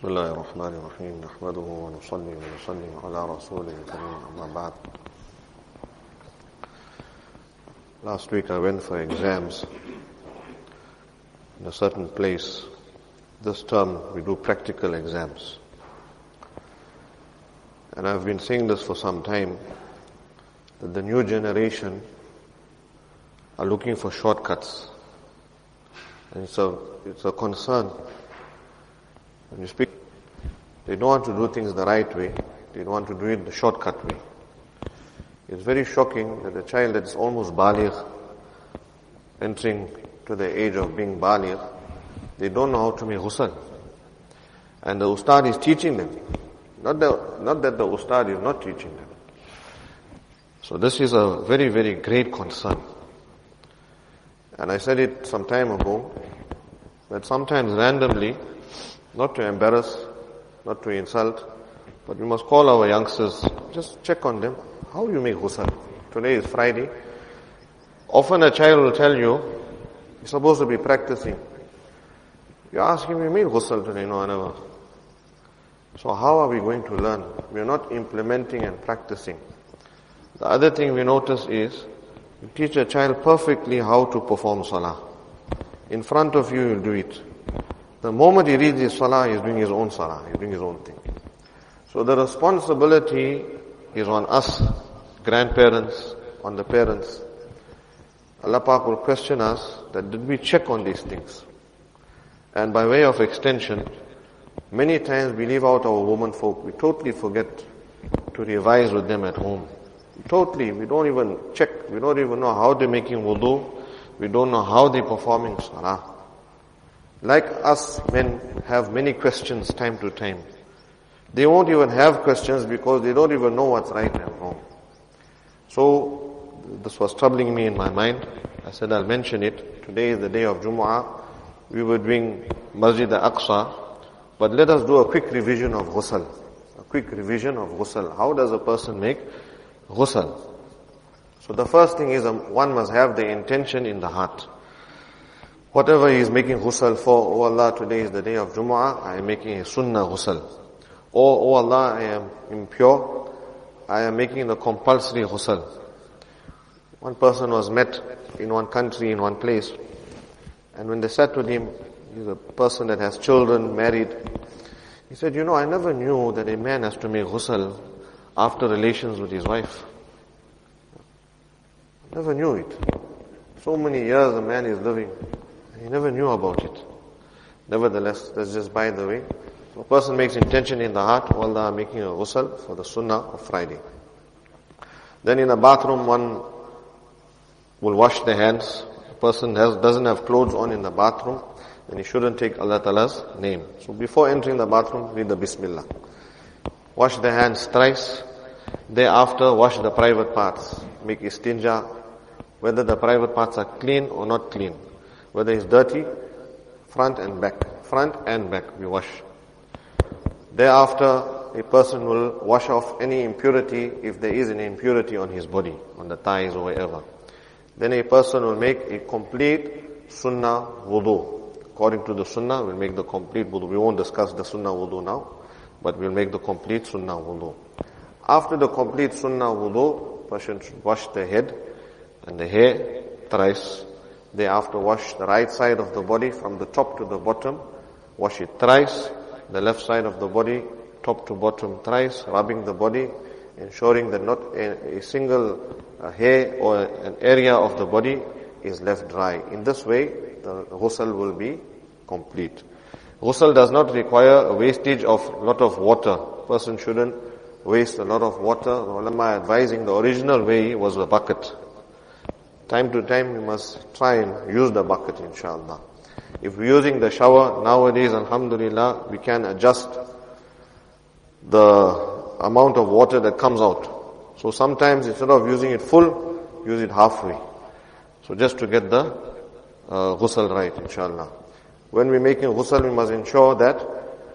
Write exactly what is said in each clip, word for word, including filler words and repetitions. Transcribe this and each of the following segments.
بسم الله الرحمن الرحيم نحمده ونصلي ونسلم على رسوله الكريم أما بعد. Last week I went for exams in a certain place. This term we do practical exams. And I've been saying this for some time, that the new generation are looking for shortcuts. And it's a, it's a concern. When you speak, they don't want to do things the right way. They don't want to do it the shortcut way. It's very shocking that a child that's almost baligh, entering to the age of being baligh, they don't know how to make ghusl. And the ustad is teaching them. Not, the, not that the ustad is not teaching them. So this is a very, very great concern. And I said it some time ago, that sometimes randomly, not to embarrass, not to insult, but we must call our youngsters, just check on them. How do you make ghusl? Today is Friday. Often a child will tell you, you're supposed to be practicing. You ask him, you made ghusl today? No, I never. So how are we going to learn? We are not implementing and practicing. The other thing we notice is, you teach a child perfectly how to perform salah. In front of you, you'll do it. The moment he reads his salah, he's doing his own salah, he's doing his own thing. So the responsibility is on us, grandparents, on the parents. Allah Pak will question us that did we check on these things? And by way of extension, many times we leave out our women folk. We totally forget to revise with them at home. Totally, we don't even check. We don't even know how they're making wudu. We don't know how they're performing salah. Like us men have many questions time to time. They won't even have questions because they don't even know what's right and wrong. So, this was troubling me in my mind. I said I'll mention it. Today is the day of Jumu'ah. We were doing Masjid al-Aqsa. But let us do a quick revision of ghusl. A quick revision of ghusl. How does a person make ghusl? So the first thing is um, one must have the intention in the heart. Whatever he is making ghusl for, oh Allah, today is the day of Jumu'ah, I am making a sunnah ghusl. Or, oh Allah, I am impure, I am making the compulsory ghusl. One person was met in one country, in one place, and when they sat with him, he's a person that has children, married, he said, you know, I never knew that a man has to make ghusl after relations with his wife. Never knew it. So many years a man is living, he never knew about it. Nevertheless, that's just by the way. A person makes intention in the heart, oh Allah, I'm making a ghusl for the sunnah of Friday. Then in a bathroom, one will wash the hands. A person has, doesn't have clothes on in the bathroom, then he shouldn't take Allah Ta'ala's name. So before entering the bathroom, read the Bismillah. Wash the hands thrice. Thereafter, wash the private parts. Make istinja, whether the private parts are clean or not clean. Whether it's dirty, front and back. Front and back, we wash. Thereafter, a person will wash off any impurity if there is any impurity on his body, on the thighs or wherever. Then a person will make a complete sunnah wudu. According to the sunnah, we'll make the complete wudu. We won't discuss the sunnah wudu now, but we'll make the complete sunnah wudu. After the complete sunnah wudu, person should wash the head and the hair thrice. Thereafter, wash the right side of the body from the top to the bottom. Wash it thrice. The left side of the body, top to bottom thrice, rubbing the body, ensuring that not a, a single uh, hair or an area of the body is left dry. In this way, the ghusl will be complete. Ghusl does not require a wastage of a lot of water. Person shouldn't waste a lot of water. The ulama advising the original way was a bucket. Time to time, we must try and use the bucket, inshallah. If we're using the shower, nowadays, alhamdulillah, we can adjust the amount of water that comes out. So sometimes, instead of using it full, use it halfway. So just to get the uh, ghusl right, inshallah. When we're making ghusl, we must ensure that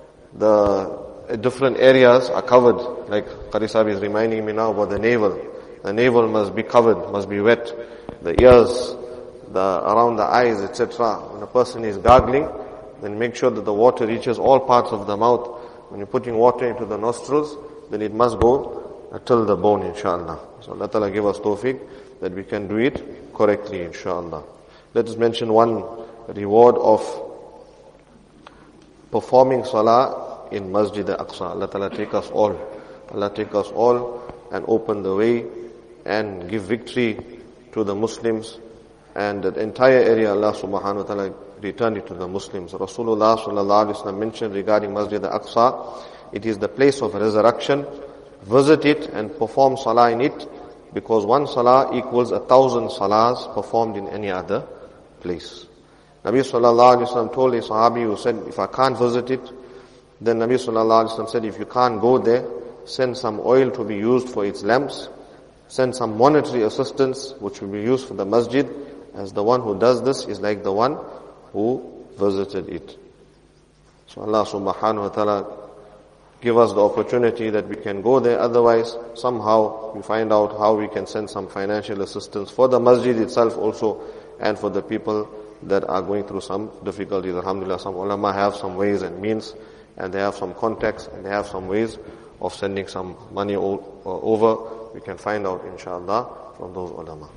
the different areas are covered. Like Qari Sahib is reminding me now about the navel. The navel must be covered, must be wet. The ears, the around the eyes, et cetera. When a person is gargling, then make sure that the water reaches all parts of the mouth. When you're putting water into the nostrils, then it must go till the bone, inshallah. So Allah Ta'ala give us tawfiq that we can do it correctly, inshallah. Let us mention one reward of performing salah in Masjid al-Aqsa. Allah Ta'ala take us all. Allah take us all and open the way and give victory to the Muslims, and that entire area Allah subhanahu wa ta'ala return it to the Muslims. Rasulullah sallallahu alaihi wasallam mentioned regarding Masjid al-Aqsa, it is the place of resurrection. Visit it and perform salah in it, because one salah equals a thousand salahs performed in any other place. Nabi sallallahu alaihi wasallam told a sahabi who said, if I can't visit it, then Nabi sallallahu alaihi wasallam said, if you can't go there, send some oil to be used for its lamps, send some monetary assistance which will be used for the masjid, as the one who does this is like the one who visited it. So Allah subhanahu wa ta'ala give us the opportunity that we can go there. Otherwise, somehow we find out how we can send some financial assistance for the masjid itself also, and for the people that are going through some difficulties. Alhamdulillah, some ulama have some ways and means, and they have some contacts, and they have some ways of sending some money over. We can find out, inshallah, from those ulama.